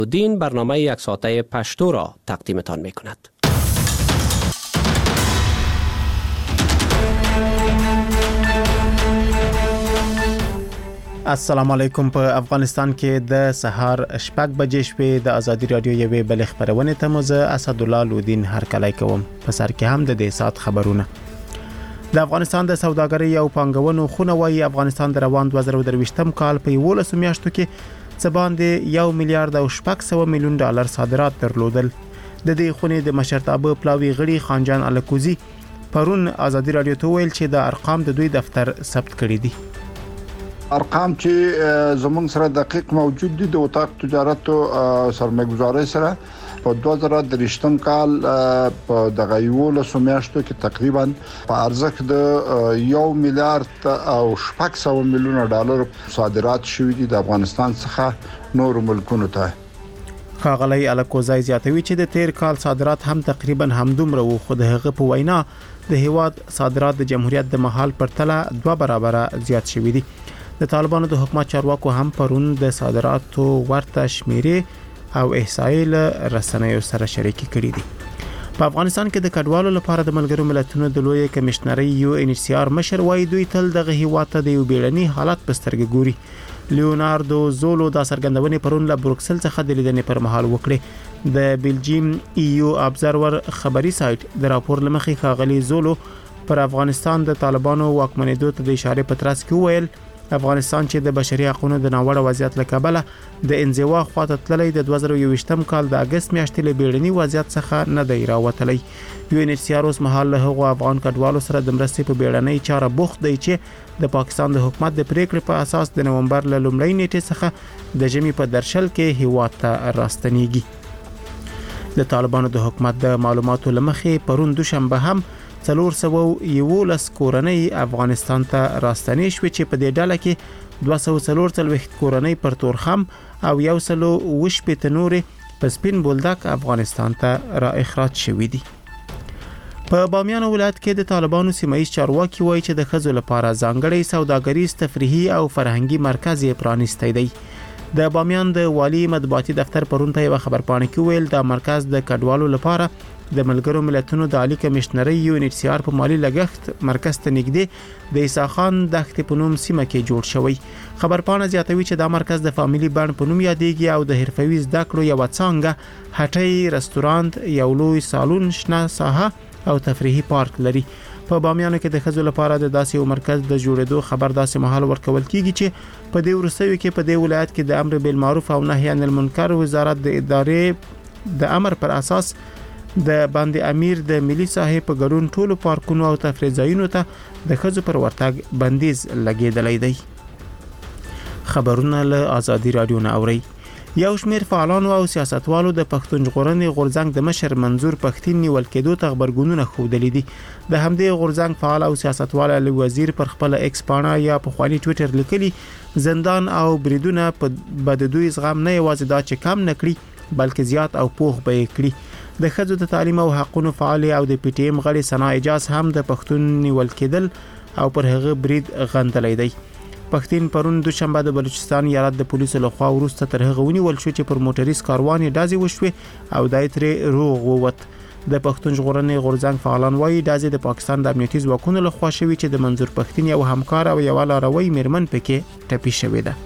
دین برنامه یک ساعته پشتو را تقدیمتان می کند. السلام علیکم. په افغانستان کې د سهار 6 بجې شپې د ازادي رادیو یوې بل خبرونه ته مزه اسدالله لودین هر کله کوم. په سر کې هم د دې سات خبرونه. د افغانستان د سوداګرۍ او پانګونو خونه وايي افغانستان د روان 2023م کال په 11 میاشتو کې څه باندې 1 میلیارډ او 600 میلیون ډالر صادرات درلودل. د دې خونې د مشرتابه پلاوی غړي خانجان الکوزی پرون ازادي رادیو ته ویل چې د ارقام د دوی دفتر ثبت کړي دي. ارقام چې زمونږ سره دقیق موجود دي د وطاق تجارت او سرمایه‌ګذارۍ سره په 2023م کال په دغه 11 میاشتو کې تقریبا په ارزښت د 1 میلیارډ او 600 میلیون ډالر صادرات شوي دي د افغانستان څخه نور ملکونو ته. ښاغلی الکوزی زیاتوي چې د تیر کال صادرات هم تقریبا همدومره وو، خو د هغه په وینا د هیواد صادرات د جمهوریت د مهال پرتله 2 برابره زیات شوي دي. د طالبانو د حکومت چارواکو هم پرون د صادراتو ورته شمیرې او احصایې رسنیو سره شریکي کړې دي. په افغانستان کې د کډوالو لپاره د ملګرو ملتونو د لوی کمشنري UNHCR مشر وايي دوی تل دغه هیواد ته د یو بیړني حالت په سترګه ګوري. لیوناردو زولو د سرګندونې پرون له بروکسل څخه د لیدنې پر مهال وکړي. د بلجیم EU ابزرور خبري سایت د راپور لمخې ښاغلي زولو پر افغانستان د طالبانو واکمنېدو ته د اشاره په ترڅ کې ویل افغانستان چې د بشري حقوقو د ناوړه وضعیت له کبله د انزوا خواته تللی د 2023م کال د اگست میاشتې له بیړني وضعیت څخه نه دی راوتلی. UNHCR اوس مهال له هغو افغان کډوالو سره د مرستې په بیړنۍ چاره بوخت دی چې د پاکستان د حکومت د پریکړې په اساس د نومبر له لومړۍ نیټې څخه د ژمي په درشل کې هیواد ته راستنیږي. د طالبانو د حکومت د معلوماتو لمخې پرون دوشنبه هم 411 کورنۍ افغانستان ته راستنې شوې چې په دې ډله کې 240 کورنۍ پر تورخم او 120 نورې په سپین بولدک افغانستان ته را اخراج شوې دي. په بامیان ولایت کې د طالبانو سیمایي چارواکي وایي چې د ښځو لپاره ځانګړی سوداګریز تفریحي او فرهنګي مرکز یې پرانیستی دی. د بامیان د والی مطبوعاتي دفتر پرون ته یو خبرپاڼه کې ویل دا مرکز د کډوالو لپاره د ملګرو ملتونو د عالی کمشنري UNHCR په مالی لګښت مرکز ته نږدې د عیسی خان دښتې په نوم سیمه کې جوړ شوی. خبرپاڼه زیاتوي چې دا مرکز د فامیلی بڼ په نوم یادېږي او د حرفوي زده کړو یو څنګه هټۍ، رستورانت، یو لوی سالون، شنه ساحه او تفریحي پارک لري. په بامیانو کې د ښځو لپاره د داسې یو مرکز د جوړېدو خبر داسې مهال ورکول کیږي چې په دې وروستیو کې په دې ولایت کې د امر بالمعروف او نهي عن المنکر وزارت د ادارې د امر پر اساس د باندې امیر د ملي ساحې په ګډون ټولو پارکونو او تفریح ځایونو ته د ښځو پر ورتګ بندیز لګیدلی دی. خبرونه له ازادي رادیو نه اوري. یو شمېر فعالانو او سیاستوالو د پښتون ژغورنې غورځنګ د مشر منظور پښتين نیول کېدو ته خبرګونونه ښودلي دي. د همدې غورځنګ فعال او سیاستوال علي وزیر پر خپل ایکس پاڼه یا په خواني ټوئیټر لیکلي زندان او بریدونه په بد دوی زغم نه یوازې دا چې کم نکړي بلکې زیات او پوخ به کړي. د ښځو د تعلیم او حقوقو فعال او د پی ټی ایم غړي ثنا اجاز هم د پښتون نیول کېدل او پر هغه برید غندلې دی. پښتين پرون دوشنبه د بلوچستان ایالت د پولیسو لخوا ورسته تر هغه ونیول شو چې پر موټریس کاروان ډازې وشوه او دای ترې روغ ووت. د پښتون ژغورنې غورځنګ فعالان وایي ډازې د پاکستان د امنیتي ځواکونو لخوا شوی چې د منظور پښتين یو همکار او یو لاروي میرمن پکې ټپي شوې ده.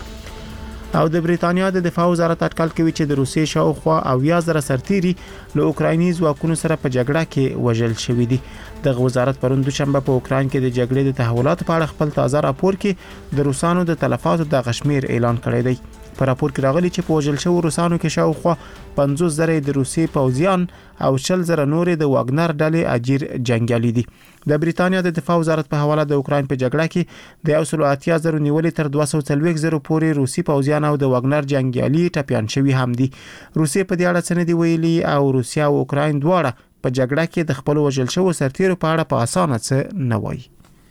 او د بریتانیا د دفاع وزارت اټکل کوي چې د روسیې شاوخوا 11,000 سرتیري له اوکرایني ځواکونو سره په جګړه کې وژل شوي دي. د وزارت پرون دوشنبه په اوکراین کې د جګړې د تحولاتو په اړه خپل تازه راپور کې د روسانو د تلفاتو د غشمیر اعلان کړی دی. په راپور کې راغلي چې په وژل شوو روسانو کې شاوخوا 50,000 د روسي پوځیان او 40,000 نور د واګنر ډلې اجیر جنگیالي دي. د بریتانیا د دفاع وزارت په حواله د اوکراین په جګړه کې د 180,000 نیولې تر 240,000 پورې روسي پوځیان او د واګنر جنگیالي ټپيان شوي هم دي. روسي په دې اړه څه نه دی ویلي او روسیا او اوکراین دواړه په جګړه کې د خپل وژل شوو سرتیرو په اړه په اسانه څه نه وایي.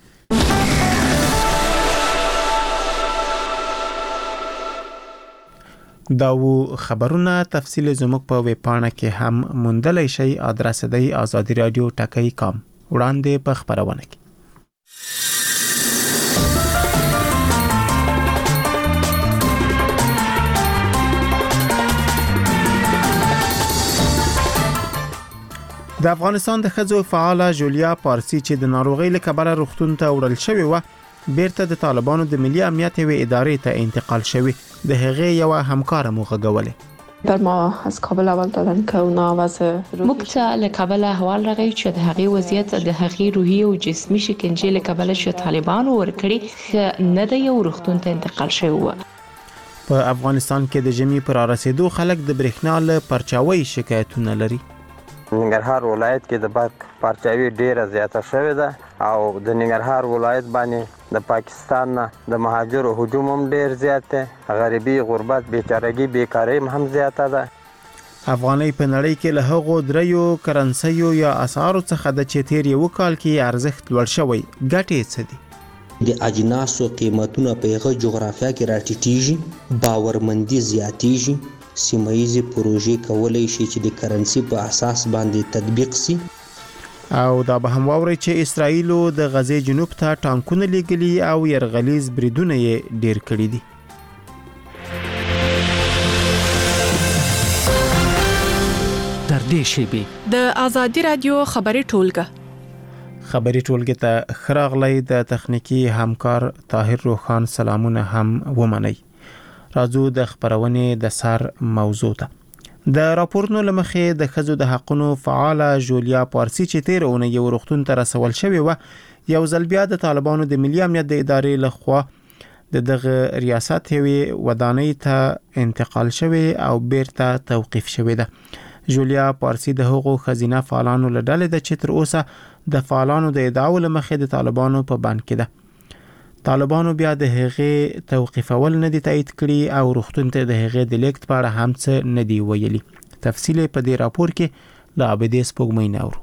دا و خبرونه تفصیل زموږ په ویب پاڼه کې هم موندلای شئ. ادرس دی azadiradio.com. وړاندې په خبرونه کې د افغانستان د ښځو فعاله جولیا پارسی چې د ناروغۍ له کبله روغتون ته وړل شوې و بیرته د طالبانو د ملي امنیت یوې ادارې ته انتقال شوې. د هغې یوه همکاره مو غږولې. بر ما از کابل اول دادن که اونا وضع موږ ته له کابل احوال راغی چې د هغې وضعیت د هغې روحي او جسمي شکنجې له کبله چې طالبانو ورکړي ښه نه دی او روغتون ته انتقال شوی و. په افغانستان کې د ژمي پر رسیدو خلک د برېښنا له پرچاوۍ شکایتونه لري. ننګرهار ولایت کې د برق پرچاوي ډیره زیاته شوې ده او د ننګرهار ولایت باندې د پاکستان نه د مهاجرو هجوم هم ډیر زیات دی. غریبي، غربت، بیچارهګي، بیکاري هم زیاته ده. افغانۍ په نړۍ کې له هغو دریو کرنسیو یا اسعارو څخه د چې تیر یو کال کې ارزښت لوړ شوی. ګټې څه دي؟ د اجناسو قیمتونه په هغه جغرافیه کې راټیټیږي، باورمندي زیاتیږي، سیمایي پروژې کولای شي چې د کرنسي په اساس باندې تطبیق شي. او دا به هم واوري چې اسرائیل د غزې جنوب ته ټانکونه لیږلي او يرغلیز بریدونه یې ډیر کړي دي. در دې شیبه د آزادي رادیو خبري ټولګه ته خراغلی د تخنیکی همکار طاهر روخان سلامونه هم ومني. راځو د خبرونې د سر موضوع ته. د راپورونو لمخې د ښځو د حقونو فعاله جولیا پارسی چې تیر اونۍ یو روغتون ته رسول شوی و یو ځل بیا د طالبانو د ملي امنیت د ادارې لخوا د دغه ریاست یوې ودانۍ ته انتقال شوی او بیرته توقیف شوی ده. جولیا پارسی د هغو خزینه فعالانو له ډلې ده چې تر اوسه د فعالانو د ادعاو لمخې د طالبانو په بند کې ده. طالبانو بیا د هغې توقیفول نه دي تایید کړي او روغتون ته د هغې د لیکت په اړه هم څه نه دی ویلي. تفصیل په دې راپور کې له عابدې سپوږمۍ نورو.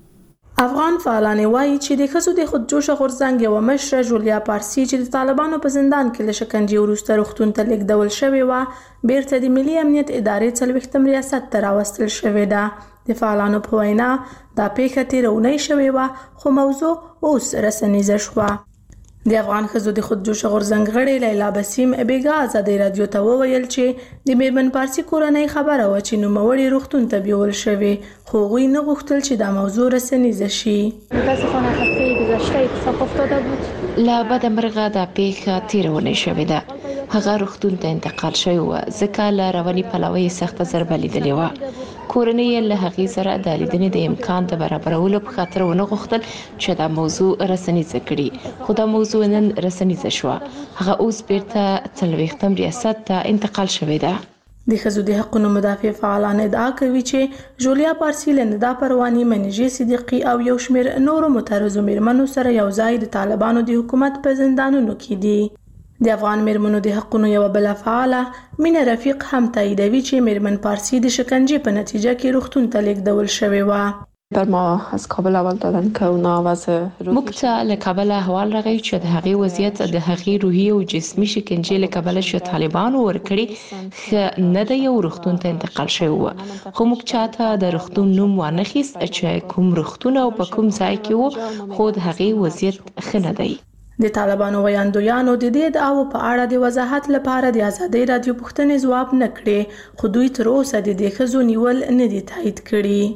افغان فعالان وایي چې د ښځو د خودجوشه غورځنګ یوه مشره جولیا پارسی چې د طالبانو په زندان کې له شکنجې وروسته روغتون ته لیږدول شوې وه بیرته د ملي امنیت ادارې 40 ریاست ته راوستل شوې ده. د فعالانو په وینا دا پیښه تېره اونۍ شوې وه خو موضوع اوس رسنیزه شوه. د افغان ښځو د خودجوشه غورځنګ غړې لیلا بسیم بیګا آزادي رادیو ته وویل چې د میرمن پارسی کورنۍ خبره و چې نوموړې روغتون ته بیول شوې خو هغوی نه غوښتل چې دا موضوع رسنیزه شي. متاسفانه هفته گذشته اتفاق افتاده بود. له بده مرغه دا پیښه تېره اونۍ شوې ده. هغه روغتون ته انتقال شوی و ځکه له رواني پلوه یې سخته ضربه لیدلې وه. کورنۍ یې له هغې سره د لیدنې د امکان د برابرولو په خاطر ونه غوښتل چې دا موضوع رسنیزه کړي خو دا موضوع نن رسنیزه شوه. هغه اوس بیرته 40 ریاست ته انتقال شوی ده. د ښځو د حقونو مدافع فعالان ادعا کوي چې جولیا پارسی له ندا پرواني، منیژې صدیقي او یو شمېر نورو مترزو میرمنو سره یو ځای د طالبانو د حکومت په زندانونو کې دي. د افغان میرمنو د حقونو یو بل فعاله مینه رفیق هم تاییدوي چې میرمن پارسی د شکنجې په نتیجه کې روغتون ته لیږدول شوې وه. بر ما از کابل اول دادن که اونا وضع موږ ته له کابل احوال راغی چې د هغې وضعیت د هغې روحي او جسمي شکنجې له کبله چې طالبانو ورکړي ښه نه دی او روغتون ته انتقال شوی و خو موږ چاته د روغتون نوم وانخیست چې کوم روغتون او په کوم ځای کې و خو د هغې وضعیت ښه نه دی. د طالبانو ویاندویانو د دې ادعاو په اړه د وضاحت لپاره د آزادۍ رادیو پوښتنې ځواب نه کړې خو دوی تر اوسه د دې ښځو نیول نه دي تایید کړي.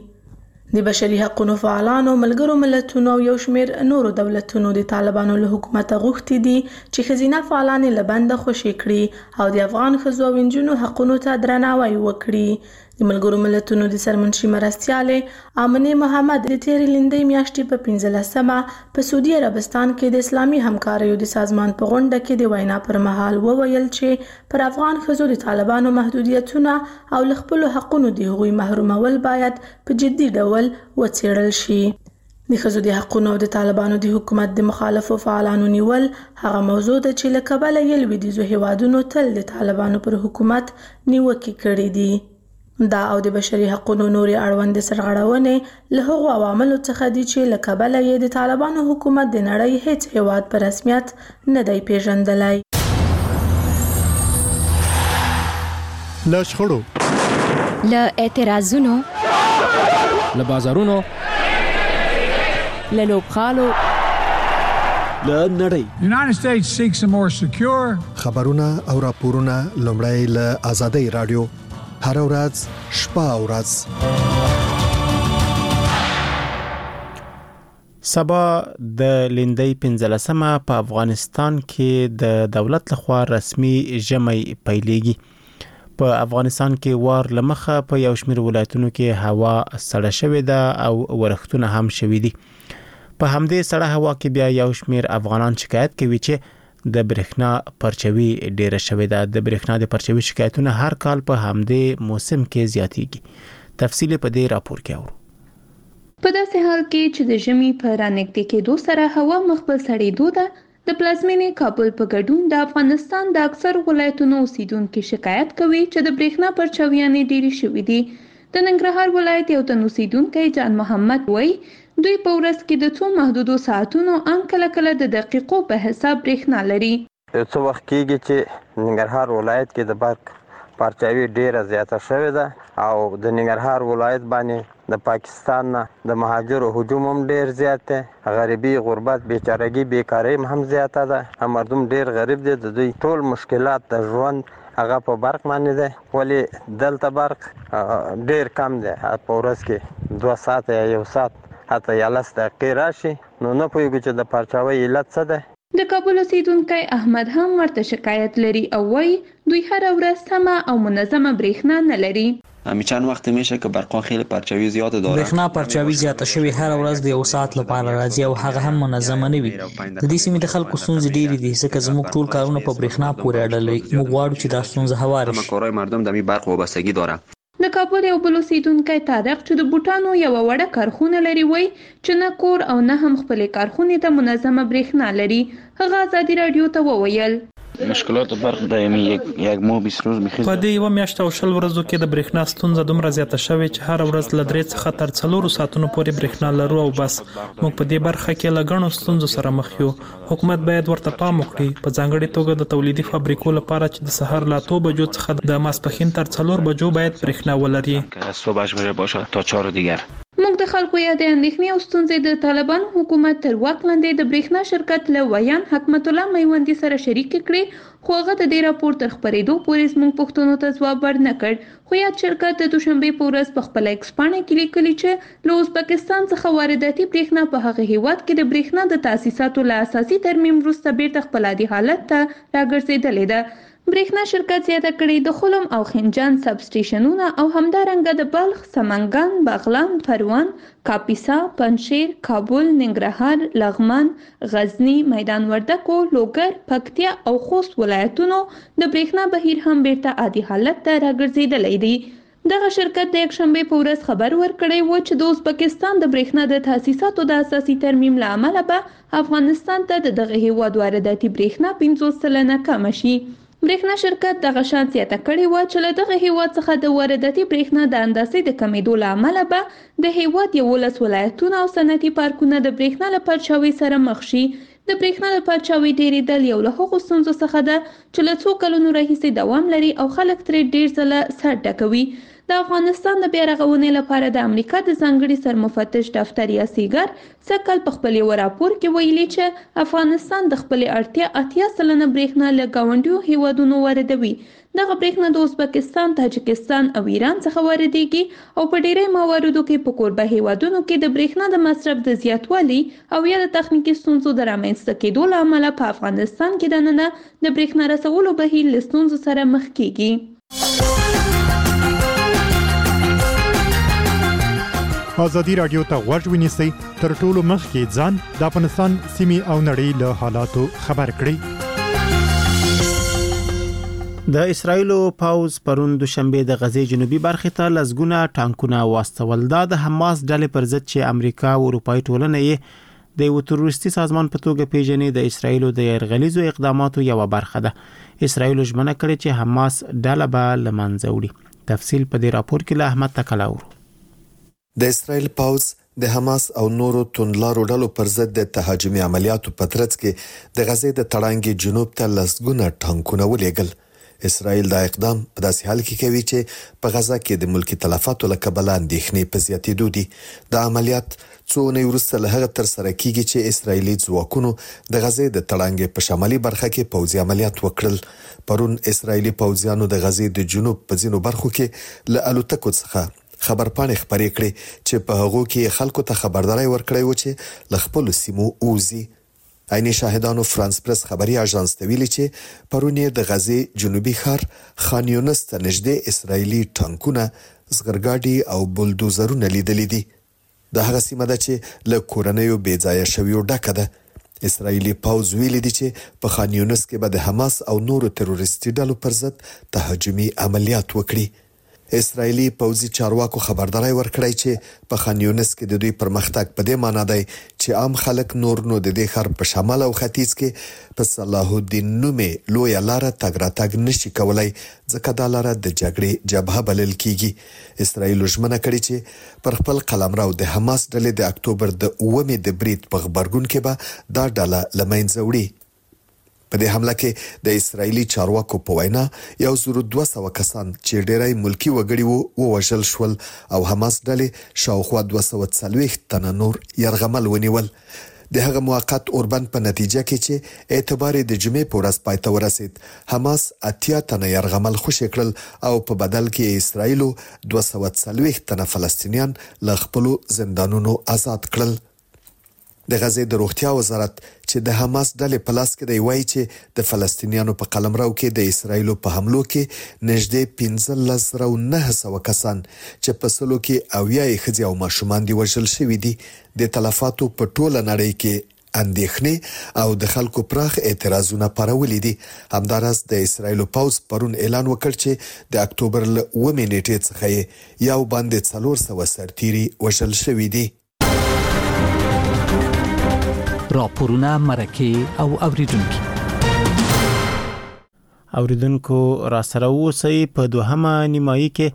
د بشري حقوقو فعالانو، ملګرو ملتونو او یو شمېر نورو دولتونو د طالبانو له حکومت غوښتي دي چې ښځینه فعالان له بنده خوشي کړي او د افغان ښځو او نجونو حقونو ته درناوی وکړي. د ملګرو ملتونو د سرمنشي مرستیالې آمنه محمد د تیرې لندۍ میاشتې په 15مه په سعودي عربستان کې د اسلامي همکاریو د سازمان په غونډه کې د وینا پر مهال وویل چې پر افغان ښځو د طالبانو محدودیتونه او له خپلو حقونو د هغوی محرومول باید په جدي ډول وڅېړل شي. د ښځو د حقونو او د طالبانو د حکومت د مخالفو فعالانو نیول هغه موضوع ده چې له کبله یې لویدیځو هیوادونو تل د طالبانو پر حکومت نیوکې کړې دي. دا او د بشري حقونو نورې اړوند سرغړونې له هغو عواملو څخه دي چې له کبله یې د طالبانو حکومت د نړۍ هیڅ هیواد په رسمیت نه دی پیژندلی. له شخړو، له اعتراضونو، له بازارونو، له لوبغالو، له نړۍ. United States seeks a more secure. خبرونه او راپورونه لومړی له آزادۍ رادیو هر ورځ شپه او ورځ. سبا د لیندۍ 15مه په افغانستان کې د دولت لخوا رسمي ژمی پیلېږي. په افغانستان کې وار لمخه په یو شمېر ولایتونو کې هوا سړه شوې ده او ورښتونه هم شوي دي. په همدې سړه هوا کې بیا یو شمېر افغانان شکایت کوي چې د برېښنا پرچوي ډیره شوې ده. د برېښنا د پرچوي شکایتونه هر کال په همدې موسم کې زیاتېږي. تفصیل په دې راپور کې اورو. په داسې حال کې چې د ژمي په رانږدې کېدو سره هوا مخبل سړېدو ده، د پلازمېنې کابل په ګډون د افغانستان د اکثر ولایتونو اوسیدونکو شکایت کوي چې د برېښنا پرچاویانې ډېرې شوې دي. د ننګرهار ولایت یو تن اوسیدونکی جان محمد وایي دوی په ورځ کې د څو محدودو ساعتونو ان کله کله د دقیقو په حساب برېښنا لري. څه وخت کېږي چې ننګرهار ولایت کې د برق پرچاوي ډیره زیاته شوې ده او د ننګرهار ولایت باندې د پاکستان نه د مهاجرو هجوم هم ډیر زیات دی. غریبي، غربت، بیچارهګي، بیکاري هم زیاته ده. مردم ډیر غریب دي. د دوی ټول مشکلات د ژوند هغه په برق باندې ده. ولی دلته برق ډیر کم دی. په ورځ کې 2 ساعته یا 1 ساعت حتی یا 10 دقیقې راشي. نو نه پوهېږو چې د پرچاوي علت څه ده. د کابل اوسیدونکی احمد هم ورته شکایت لري او وایي دوی هر ورځ سمه او منظمه برېښنا نه لري. چند وقت میشه که برقا خیلی پرچاوی زیاد داره. برېښنا پرچاوی زیاته شوی هر ورځ د 1 ساعت لپاره راځي او هغه هم منظمه نه وي. د دې سیمې د خلکو ستونزې ډېرې دي ځکه زموږ ټول کارونه په برېښنا پورې اړه لري. موږ غواړو چې دا ستونزه هواره شي. کارهای مردم د برق وابستگی داره. د کابل یو بل اوسیدونکی طارق چې د بوټانو یو وړه کارخونه لري وایي چې نه کور او نه هم خپلې کارخونې ته منظمه برېښنا لري. هغه ازادي راډیو ته وویل مشکلات برق دائمی یک ماه 20 روز میخیز. په دې 1 میاشت او 20 ورځو کې د برېښنا ستونزه دومره زیاته شوې چې هر ورځ له 3 څخه تر 4 ساعتونو پورې برېښنا لرو او بس. موږ په دې برخه کې له غنو ستونزو سره مخ یو. حکومت باید ورته پام وکړي، په ځانګړي توګه د تولیدي فابریکو لپاره چې د سحر له 2 بجو څخه د ماسپښین تر 4 بجو باید برېښنا ولري. صبح 8 بجه باشه تا 4 دیگر. موږ د خلکو یا د اندېښنې او ستونزې د طالبانو حکومت تر واک لاندې د برېښنا شرکت له ویان حکمت الله میوندي سره شریک کړي، خو هغه د دې راپور تر خپرېدو پورې زموږ پوښتنو ته ځواب ورنه کړ. خو یاد شرکت د دوشنبې په ورځ په خپله ایکس پاڼه کې لیکلي چې له ازبکستان څخه وارداتي برېښنا په هغه هیواد کې د برېښنا د تاسیساتو له اساسي ترمیم وروسته بیرته خپل عادي حالت ته راګرځېدلې ده. برېښنا شرکت زیاته کړې د خلم او خنجان سب سټیشنونه او همدارنګه د بلخ، سمنګان، بغلان، پروان، کاپیسا، پنجشیر، کابل، ننګرهار، لغمان، غزنی، میدان وردګو، لوګر، پکتیا او خوست ولایتونو د برېښنا بهیر هم بیرته عادي حالت ته راګرځېدلی دی. دغه شرکت د یکشنبې په ورځ خبر ورکړی و چې د ازبکستان د برېښنا د تاسیساتو د اساسي ترمیم له امله به افغانستان ته د دغه هیواد وارداتي برېښنا 50% کمه شي. برېښنا شرکت دغه شان زیاته کړې وه چې له دغه هیواد څخه د وارداتي برېښنا د اندازې د کمیدو له امله به د هیواد 11 ولایتونه او صنعتي پارکونه د برېښنا له پرچاوي سره مخ شي. د برېښنا د پرچاوي ډېرېدل یو له هغو ستونزو څخه ده چې له څو کلونو راهیسې دوام لري او خلک ترې ډېر ځله سر ډکوي. د افغانستان د بیا رغونې لپاره د امریکا د ځانګړي سرمفتش دفتر یا سیګر سږ کال په خپل یو راپور کې ویلي چې افغانستان د خپلې اړتیا 80% برېښنا له ګاونډیو هیوادونو واردوي. دغه برېښنا د ازبکستان، تاجکستان او ایران څخه واردېږي او په ډېری مواردو کې په کوربه هیوادونو کې د برېښنا د مصرف د زیاتوالي او یا د تخنیکي ستونزو د رامنځته کېدو له امله په افغانستان کې دننه د برېښنا رسولو بهیر له ستونزو سره مخ کېږي. ازادي راډیو ته غوږ ونیسئ، تر ټولو مخکې ځان د افغانستان سیمې او نړۍ له حالاتو خبر کړئ. د اسرایلو پاوز پرون دوشنبه د غزې جنوبي برخې ته لزګونه ټانکونه واستول. دا د حماس ډلې پر ضد چې امریکا او اروپایي ټولنه یې د یو تروریستي سازمان په توګه پیژني د اسرایلو د یرغلیزو اقداماتو یو برخه ده. اسرایلو ژمنه کړې چې حماس ډله به له منځه وړي. تفصیل په دې راپور کې له احمد تکلا اورو. د اسرایل پاوز د حماس او نورو توندلارو ډلو پر ضد د تهاجمي عملیاتو په ترڅ کې د غزې د تړانګې جنوب ته لسګونه ټانکونه ولېږل. اسرایل دا اقدام په داسې حال کې کوي چې په غزا کې د ملکی تلفاتو له کبله اندېښنې په زیاتېدو دي. د عملیات څو اونۍ وروسته له هغه ترسره کیږي چې اسرایلي ځواکونو د غزې د تړانګې په شمالي برخه کې پوځي عملیات وکړل. پرون اسرایلي پوځیانو د غزې د جنوب په ځینو برخو کې له الوتکو څخه خبرپاڼې خبرې کړې چې په هغو کې خلکو ته خبرداري ورکړې و چې ل خپل سیمو اوزي. عیني شاهدانو فرانس پریس خبري اژانس ته ویلي چې پرونی د غزې جنوبي ښار خان یونس ته نږدې اسرایلی ټانکونه، زغرګاډي او بولدوزرونه لیدلې دي. د هغه سیمه ده چې له کورنیو بېځایه شویو ډکه ده. اسرایلی پوځ ویلي دي چې په خان یونس کې به د حماس او نورو تروریستي ډلو پر ضد تهاجمي عملیات وکړي. اسرایلی پوځي چارواکو خبرداري ورکړی چې په خان یونس کې د دوی پرمختګ په دې معنی دی چې عام خلک نور نو د دې ښار په شمال او ختیځ کې په صلاح الدین نومې لویه لاره تګ راتګ نشي کولای، ځکه دا لاره د جګړې جبهه بلل کیږي. اسرایل ژمنه کړې چې پر خپل قلمرو د حماس ډلې د اکتوبر د 9 د برید په غبرګون کې به دا ډله له منځه وړي. په دې حمله کې د اسرایلی چارواکو په وینا 1200 کسان چې ډېری ملکی وګړي وو ووژل شول او حماس ډلې شاوخوا 240 تنه نور يرغمل ونیول. د هغه موقت اوربند په نتیجه کې چې اعتبار د جمعې په ورځ پای ته ورسید، حماس 80 تنه يرغمل خوشی کړل او په بدل کې اسرایلو 240 تنه فلسطینیان له خپل زندانونو آزاد کړل. د غزې د روغتیا وزارت چې د حماس ډلې په لاس کې دی وایي چې د فلسطینیانو په قلمرو کې د اسرایلو په حملو کې نږدې 15,900 کسان چې په سلو کې 80 ښځې او ماشومان دي وژل شوي دي. د تلفاتو په ټوله نړۍ کې اندېښنې او د خلکو پراخ اعتراضونه پارولي دي. همداراز د اسرایلو پوځ پرون اعلان وکړ چې د اکتوبر له 9 نیټې څخه یو باندې 400 سرتیري وژل شوي دي. راپورونه، مرکه او اوریدونکو را سره اوسئ. په دوهمه نیمایي کې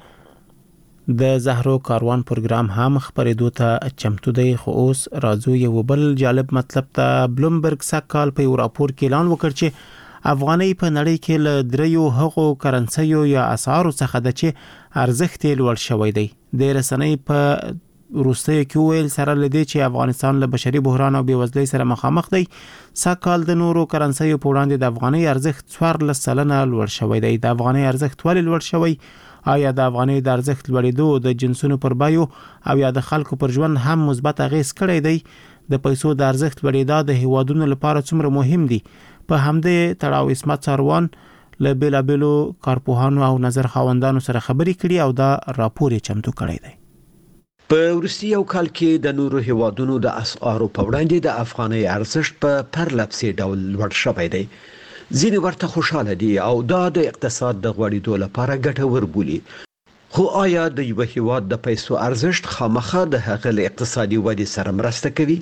د زهرو کاروان پروګرام هم خبرېدو ته چمتو دی، خو اوس راځو یو بل جالب مطلب ته. بلومبرګ سکهال په یو راپور کې اعلان وکړ چې افغانۍ په نړۍ کې له دریو هغو کرنسیو یا اسعارو څخه ده چې ارزښت یې لوړ شوی دی. د رسنۍ په روسیه کې ویل سره لدی چې افغانستان له بشري بحران او بېوزلۍ سره مخامخ دی. سکهال د نورو کرنسیو په وړاندې د افغانۍ ارزښت 14% لوړ شوی دی. د افغانۍ ارزښت ولې لوړ شوی؟ آیا د افغانۍ د ارزښت لوړېدو د جنسونو پر بیو او یا د خلکو پر ژوند هم مثبت اغیز کړی دی؟ د پیسو د ارزښت لوړېدا د هیوادونو لپاره څومره مهم دي؟ په همدې تړاو اسمت ساروان له بیلابیلو کارپوهانو او نظر خاوندانو سره خبرې کړي او دا راپور یې چمتو کړی دی. په وروستي یو کال کې د نورو هیوادونو د اسعارو په وړاندې د افغانۍ ارزښت په پرلپسې ډول لوړ شوی دی. ځینې ورته خوشاله دي او دا د اقتصاد د غوړېدو لپاره ګټور بولي. خو آیا د یو هیواد د پیسو ارزښت خامخا د هغه له اقتصادي ودې سره مرسته کوي؟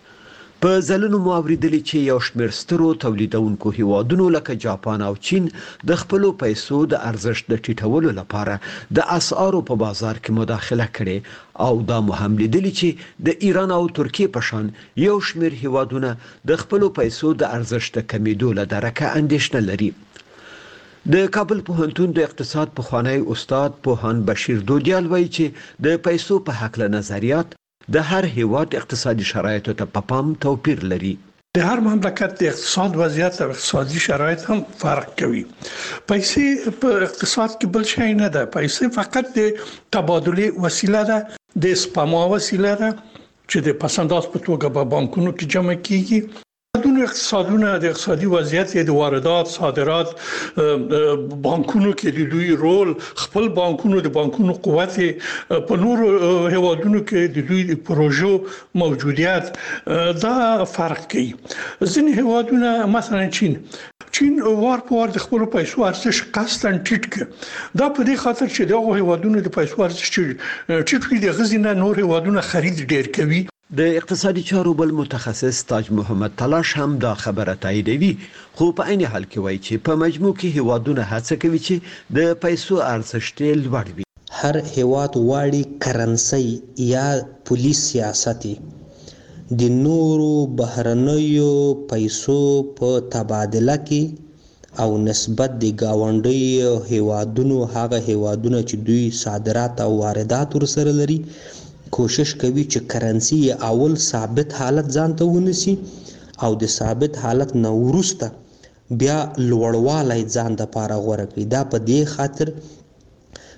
په ځلونو مو اوریدلي چې یو شمېر سترو تولیدونکو هیوادونو لکه جاپان او چین د خپلو پیسو د ارزښت د ټیټولو لپاره د اسعارو په بازار کې مداخله کړې او دا مو هم لیدلي چې د ایران او ترکیې په شان یو شمېر هیوادونه د خپلو پیسو د ارزښت د کمیدو له درکه اندېښنه لري. د کابل پوهنتون د اقتصاد پخوانی استاد پوهان بشیر دودیال وایي چې د پیسو په هکله نظریات د هر هیواد اقتصادي شرایطو ته په پام توپیر لري. د هر مملکت د اقتصاد وضعیت او اقتصادي شرایط هم فرق کوي. پیسې په اقتصاد کې بل شی نه ده. پیسې فقط د تبادله وسیله ده، د سپما وسیله ده چې د پسنداز په توګه په بانکونو کې جمع کیږي. اقتصادونه د اقتصادي وضعیت د واردات صادرات بانکونو کې د دوی رول، خپل بانکونو د بانکونو قوت په نورو هیوادونو کې د دوی پروژو موجودیت دا فرق کوي. ځینې هیوادونه مثلا چین وار په وار د خپل پیسو ارزښت قصداً ټیټ کړ. دا په دې خاطر چې دغه هیوادونو د پیسو ارزښت ټیټ کړي، د غزینه نور هیوادونه خرید ډیر کوي. د اقتصادي چارو بل متخصص تاج محمد تلاش هم دا خبره تاییدوي، خو په عین حال کې وایي چې په مجموع کې هیوادونه هڅه کوي چې د پیسو ارزښت لوړ وي. هر هیواد واړي کرنسي یا پولیس سیاست د نورو بهرنیو پیسو په تبادله کې او نسبت د گاونډي هیوادونو هغه هیوادونه چې دوی صادرات او واردات ورسره لري کوشش کوي چې کرنسي اول ثابت حالت ځان ته ونیسي او د ثابت حالت نه وروسته بیا لوړوالی ځان د پاره غوره کوي. دا په دې خاطر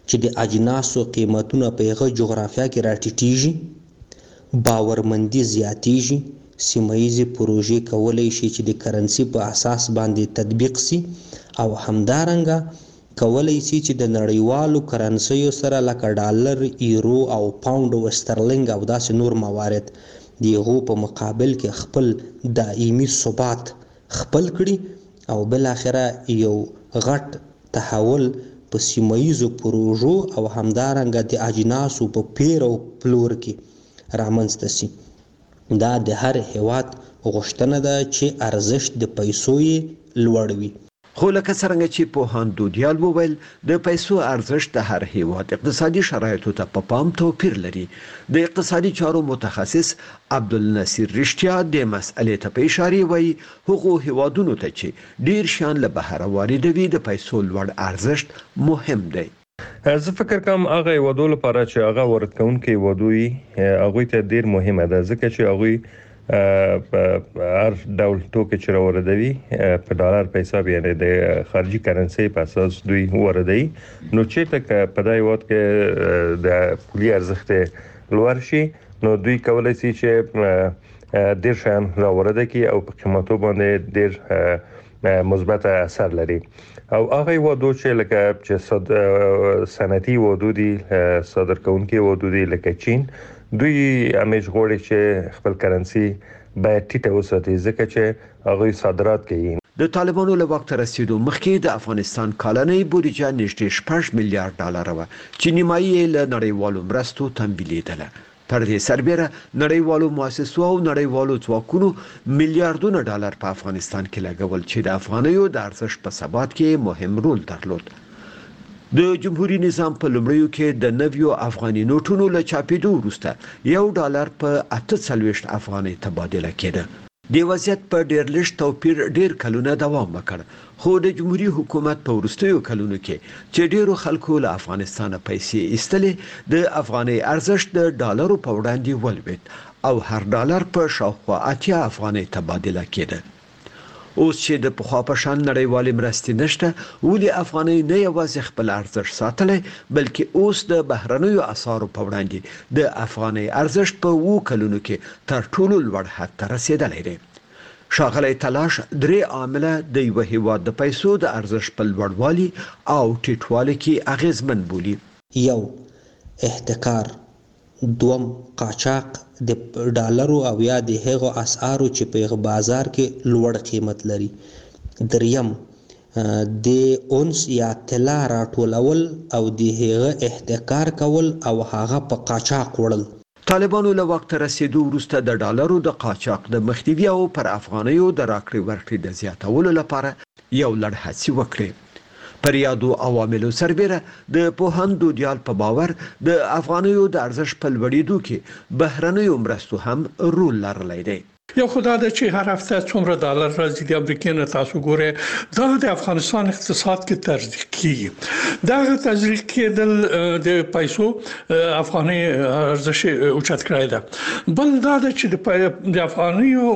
چې د اجناسو قیمتونه په هغه جغرافیه کې راټیټیږي، باورمندي زیاتیږي، سیمه ییزې پروژې کولی شي چې د کرنسي په اساس باندې تطبیق سي او همدارنګه کولی شي چې د نړیوالو کرنسیو سره لکه ډالر، ایرو او پاوند او سترلنګ او داسې نور موارد د هغو په مقابل کې خپل دایمي ثبات خپل کړي او بالاخره یو غټ تحول په سیمه ییزو پروژو او همدارنګه د اجناسو په پیر او پلور کې رامنځته سي. دا د هر هیواد غوښتنه ده چې ارزښت د پیسو یې لوړ وي. خو لکه څرنګه چې پوهاند دودیال وویل د پیسو ارزښت د هر هیواد اقتصادي شرایطو ته په پام توپیر لري. د اقتصادي چارو متخصص عبدالنصیر رښتیا د مسئلې ته په اشاره وایي هغو هیوادونو ته چې ډیر شیان له بهره واردوي د پیسو لوړ ارزښت مهم دی. زه فکر کوم هغه هیوادو لپاره چې هغه وارد کوونکي هیوادوي هغوی ته ډیر مهمه ده ځکه چې هغوی هر ډول توکي چې راوردوي په ډالر په حساب یعنی د خارجي کرنسي په اساس دوی واردوي، نو چې په دای وخت کې د پولي ارزښت لوړ شي نو دوی کولای شي چې ډیر شان راورده کی او په قیمتو باندې ډیر مثبت اثر لري. او هغه وادو چې لکه چې صنعتي وادو دي صادر کوونکي وادو دي لکه چین، دوی همیش غواړي چې خپل کرنسي باید ټیټه وساتي ځکه چې هغوی صادرات کوي. د طالبانو له وخت رسیدو مخکې د افغانستان کلنۍ بودیجه نږدې 6 میلیارډ ډالر وه چې نیمایي یې له نړیوالو مرستو تمویلېدله. پر دې سربېره نړیوالو مؤسسو او نړیوالو ځواکونو میلیارډونه ډالر په افغانستان کې لګول چې د افغانیو د ارزښت په ثبات کې مهم رول درلود. د جمهوریت نظام په لومړیو کې د نویو افغاني نوټونو له چاپېدو وروسته $1 په 48 افغانۍ تبادله کېده. د وضعیت په ډېر لږ توپیر ډېر کلونه دوام وکړ، خو د جمهوریت حکومت په وروستیو کلونو کې چې ډېرو خلکو له افغانستانه پیسې ایستلې د افغانۍ ارزښت د ډالرو په وړاندې ولوېد او هر ډالر په شاوخوا 80 افغانۍ تبادله کېده. اوس چې د پخوا په شان نړیوالې مرستې نشته، ولې افغانۍ نه یوازې خپل ارزښت ساتلی بلکې اوس د بهرنیو اسعارو په وړاندې د افغانۍ ارزښت په 2 کلونو کې تر ټولو لوړ حد ته رسیدلی دی. ښاغلی تلاش 3 عامله د یو هیواد د پیسو د ارزښت په لوړوالي او ټیټوالي کې اغیزمن بولي. یو، احتکار، دوم، قاچاق د ډالرو او یا د هغو اسعارو چې په بازار کې لوړ قیمت لري، دریم د اونس یا طلا راټولول او د هغه احتکار کول او هغه په قاچاق وړل. طالبانو له وخت رسیدو وروسته د ډالرو د قاچاق د مخنیوي او پر افغانیو د راکړې ورکړې د زیاتولو لپاره یو لړ هڅې وکړې. پر یادو عواملو سربېره د پوهاند دودیال په باور د افغانیو د ارزښت په لوړېدو کې بهرنیو مرستو هم رول لرلی دی. یو خدای د چې هر هفته څومره ډالر راځي د امریکا نه تاسو ګوره دا د افغانستان اقتصاد کې تزریق کیږي. دا تزریق کېدل د پیسو افغاني ارزښت اوچت کړی ده. بل دا چې د افغانیو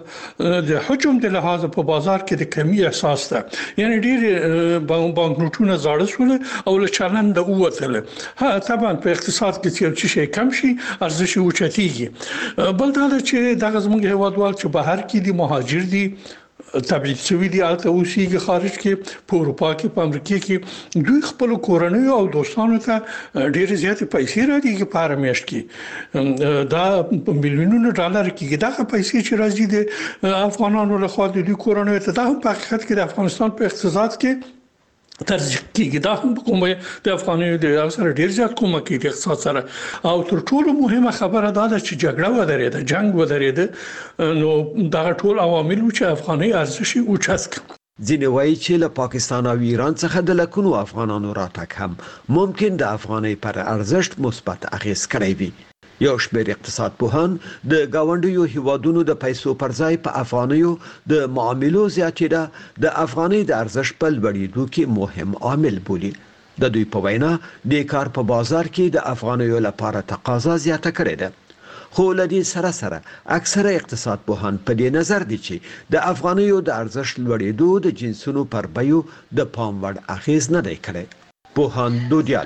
د حجم د لحاظ په بازار کې د کمی احساس ده، یعنی ډېر بانک نوټونه زاړه شول او له چلند ووتل. طبعا په اقتصاد کې چې شي کم شي ارزښت اوچتيږي. بل دا چې دغه زموږ هیوادوال چې بهر کې دي مهاجر دي تبعید شوي دي هلته اوسېږي خارج کې په اروپا کې په امریکا کې دوی خپلو کورنیو او دوستانو ته ډېرې زیاتې پیسې رالیږي په هره میاشت کې. دا په میلیونونو ډالر کېږي. دغه پیسې چې راځي د افغانانو لخوا د دوی کورنیو ته دا هم په حقیقت کې د افغانستان په اقتصاد کې ترجیح کیږي. دا هم کومه د افغانیو د اکثر ډیر زیات کومه کې د اقتصاد سره او تر ټولو مهمه خبره دا ده چې جګړه ودرېده، جنگ ودرېده، نو دا ټول عوامل چې افغاني ارزښت اوچت کړ. ځینې وایي چې له پاکستان او ایران څخه د لکونو افغانانو راتګ هم ممکن د افغانۍ پر ارزښت مثبت اغیز کړی وي. یو شمېر اقتصاد پوهان د ګاونډیو هیوادونو د پیسو پر ځای په افغانیو د معاملو زیاتېدا د افغانۍ د ارزښت په لوړېدو کې مهم عامل بولي. د دوی په وینا د کار په بازار کې د افغانیو لپاره تقاضا زیاته کړې ده. خو له دې سره سره اکثره اقتصاد پوهان په دې نظر دي چې د افغانیو د ارزښت لوړېدو د جنسونو پر بیو د پام وړ اغیز نه دی کړی. پوهاند دودیال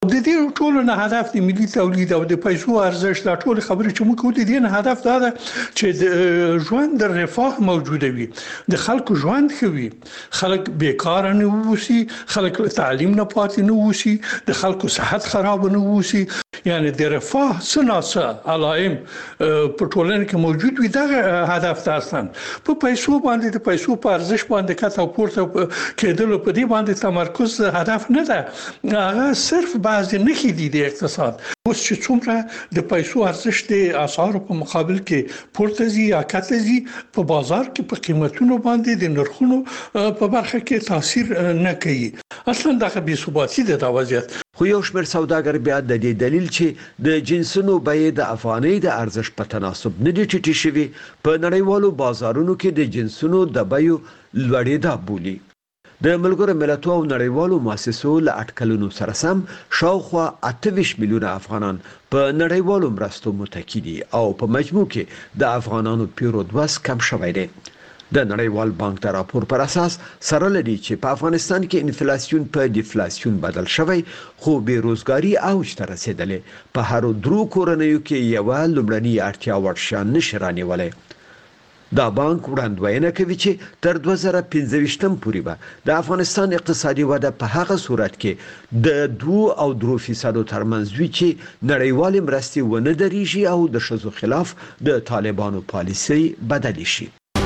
د دې ټولو نه هدف د ملي تولید او د پیسو ارزښت د ټولو خبرې چې موږ کوو د دې نه هدف دا ده چې د ژوند د رفاه موجوده وي، د خلکو ژوند ښه وي، خلک بیکار نه ووسی، خلک تعلیم نه پاتې نه ووسی، د خلکو صحت خراب نه ووسی، یعنی د رفاه څه علائم په ټولنه کې موجود وي. دا هدف تاسن په پیسو باندې د پیسو په ارزښت باندې کته پورته کېدل په دې باندې تمرکز هدف نه ده، هغه صرف بعضی نښې دي د اقتصاد. اوس چې څومره د پیسو ارزښت د اسعارو په مقابل کې پورته ځي یا کته ځي، په بازار کې په قیمتونو باندې د نرخونو په برخه کې تاثیر نه کوي. اصلا دغه بې ثباتي ده دا وضعیت. خو یو شمېر سوداګر بیا د دې دلیل چې د جنسونو بیې د افغانۍ د ارزښت په تناسب نه دي ټیټې شوي، په نړیوالو بازارونو کې د جنسونو د بیو لوړېدا بولي. د ملګرو ملتونو او نړیوالو مؤسسو له اټکلونو سره سم شاوخوا 28 میلیونه افغانان په نړیوالو مرستو متکی دي او په مجموع کې د افغانانو پیرود وس کم شوی دی. د نړیوال بانک د راپور پر اساس سره لري چې په افغانستان کې انفلیسیون په ډیفلیسیون بدل شوی، خو بیروزګاری اوج ته رسیدلې. په هر درو کورنیو کې یو لومړنی اړتیا وړ شیان نشي رانیولای. دا بانک وړاندوینه کوي چې تر 2025 پورې به د افغانستان اقتصادي وده په هغه صورت کې د 2.3% ترمنځ وي چې نړیوال مرستې ونه درېږي او د ښځو خلاف د طالبانو پالیسي بدل شي.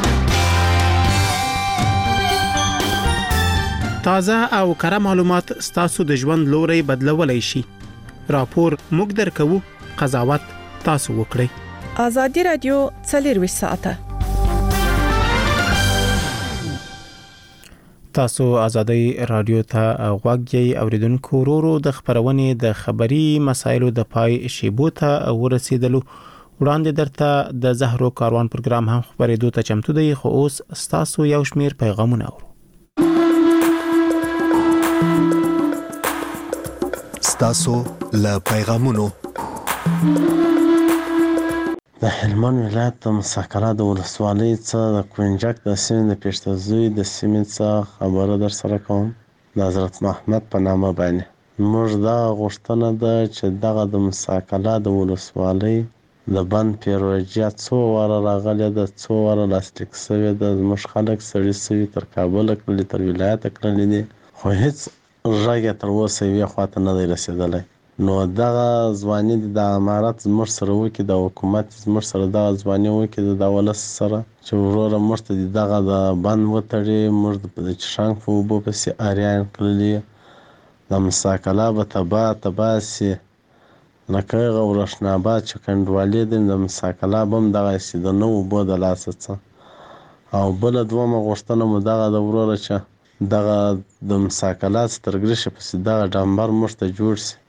تازه او کره معلومات ستاسو د ژوند لوري بدلولای شي. راپور موږ درکو، قضاوت تاسو وکړئ. ازادي رادیو 24 ساعته. تاسو ازادي رادیو ته غوږی اوریدونکو ورو د خبرونې د خبري مسایلو د پای شیبو ته ورسیدلو. وړاندې درته د زهرو کاروان پروګرام هم خبرېدو ته چمتو دی، خو اوس تاسو یو شمیر پیغامونه اورو. تاسو له پیغامونو د هلمند ولایت د مساکله د ولسوالۍ څخه د کوینجک د سیمې د پېشتزوی د سیمې څخه خبره در سره کوم. د حضرت محمد په نامه باندې موږ دا غوښتنه ده چې دغه د مساکله د ولسوالۍ د بند پیروژه څو واره راغلې ده، څو واره لاسلیک شوې ده، زموږ خلک سړي شوي تر کابل کړلي، تر ولایت کړلي دي، خو هیڅ غږ تر اوسه یوې خواته نه دی رسېدلی. نو دغه ځواني د امارت زموږ سره وکړي، د حکومت زموږ سره دغه ځواني وکړي د ولس سره چې وروره موږ ته دغه د بند وتړي، موږ د چشانګ په اوبو پسې اریان کړلي، د مساکله به تباه سي لکه هغه ورشناباد چې کنډوالې دي، د مساکله به هم دغسې د نو اوبو د لاسه څه. او بله دومه غوښتنه مو دغه د وروره چې دغه د مساکله سترګرشه پسې دغه ډامبر موږ ته جوړ سي.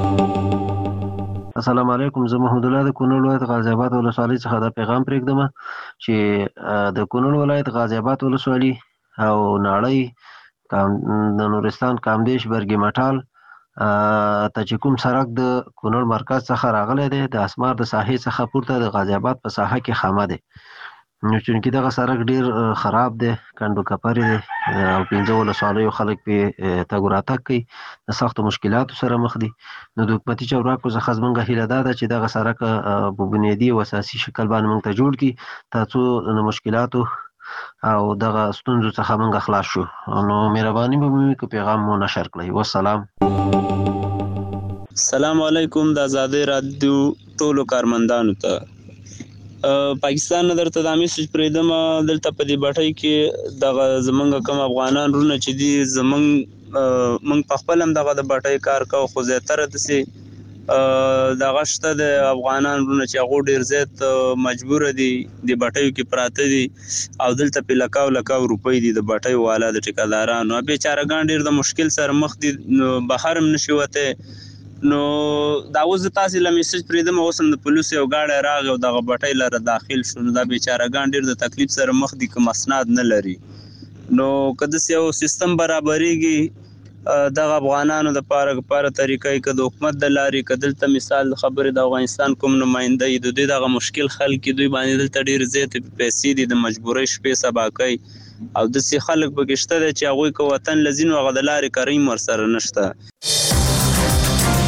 السلام علیکم، زه محمد الله د کونړ ولایت غازی آباد ولسوالۍ څخه دا پیغام پرېږدم چې د کونړ ولایت غازی آباد ولسوالۍ او ناړۍ د نورستان کامدیش برګي مټال ته چې کوم سړک د کونړ مرکز څخه راغلی دی، د اسمار د ساحې څخه پورته د غازی آباد په ساحه کې خامه دی. نو چونکې دغه سړک ډیر خراب دی، کندو کپرې دی او 15 ولسوالیو خلک پې تګ راتګ کوي، د سختو مشکلاتو سره مخ دي. نو د حکومتي چارواکو څخه زموږ هیله دا ده چې دغه سړک په بنیادي او اساسي شکل باندې موږ ته جوړ کړي ترڅو د مشکلاتو او دغه ستونزو څخه موږ خلاص شو. نو مهرباني به مو وکړئ پیغام مو نشر کړئ. والسلام. السلام علیکم، د آزادۍ رادیو ټولو کارمندانو ته پاکستان نه درته دا میسج پرېږدم. دلته په دې بټۍ کې دغه زمونږ کوم افغانان رونه چې دي، موږ په خپل هم دغه د بټۍ کار کوو، خو زیاتره داسې دغه شته د افغانان رونه چې هغو ډېر زیات مجبوره دي د بټیو کې پراته دي او دلته پې لکاو روپۍ دي د بټیو والا د ټیکادارانو. بېچارهګان ډېر د مشکل سره مخ دي، بهر هم نشي وتی. نو دا اوس د تاسې له میسج پرېږدم، اوس هم د پولیسو یو ګاډی راغی او دغه بټۍ لره داخل شو. نو دا بیچارهګان ډېر د تکلیف سره مخ دي که مسناد نه لري. نو که داسې یو سیستم برابرېږي دغه افغانانو دپاره طریقه که د حکومت د لارې، که دلته مثال د خبرې د افغانستان کوم نماینده یي، د دوی دغه مشکل حل کړي، دوی باندې دلته ډېرې زیاتې پیسې دي، د مجبورۍ شپې سبا کوي او داسې خلک پکې شته دی چې هغوی که وطن له ځي نو هغه د لارې کریم ورسره نشته.